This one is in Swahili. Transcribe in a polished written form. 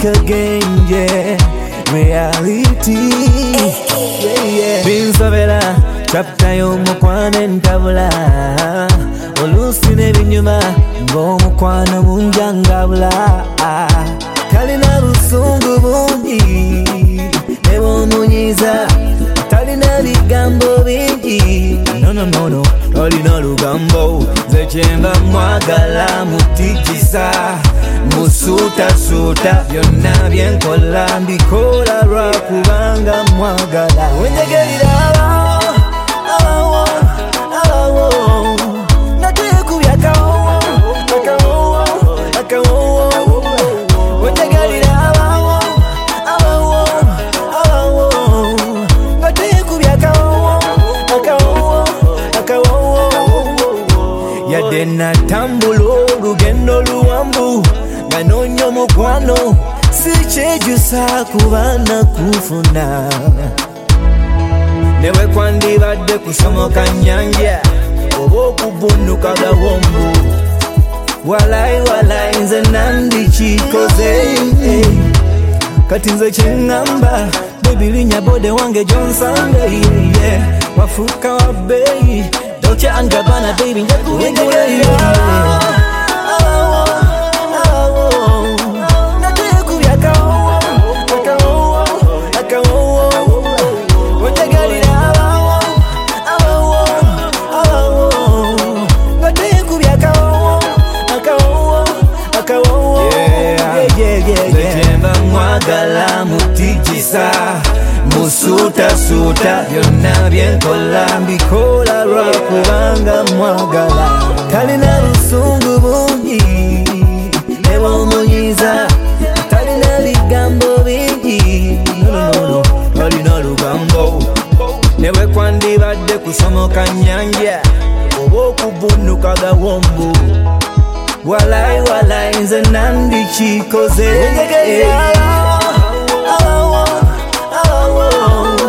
think again, yeah. Reality, yeah. Binsabela, chapter y'omukwana entabula. Oluusi n'ebinyuma, ng'omukwana munjangabula. Kalina busungu bungi, ne bw'omunyiiza. Talina bigambo bingi. No, talina lugambo. Nze kyemba mwagala mutikisa. Musuta byonna byenkola mbikola lwakubanga mwagala. Wenjegerera abawo natekubya akawo wenjegerera abawo natekubya akawo yadde natambula olugendo luwanvu Ganonyo mukwano sichejusa kubana kufuna Newe kwandibadde kusomoka nyanja oba okubunduka gawombu Walai nze nandikikoze Kati nze kyengamba Baby linya bode wange John Sunday Wafuka wa bei Dolce & Gabbana baby njakuwegere Mwagala mutikisa musuta byonna byenkola mbikola lwakubanga mwagala talina busungu bungi ne bw'omunyiiza talina bigambo bingi no talina lugambo newe kwandibadde kusomoka nyanja oba okubunduka gawombu Walai nze nandikikoze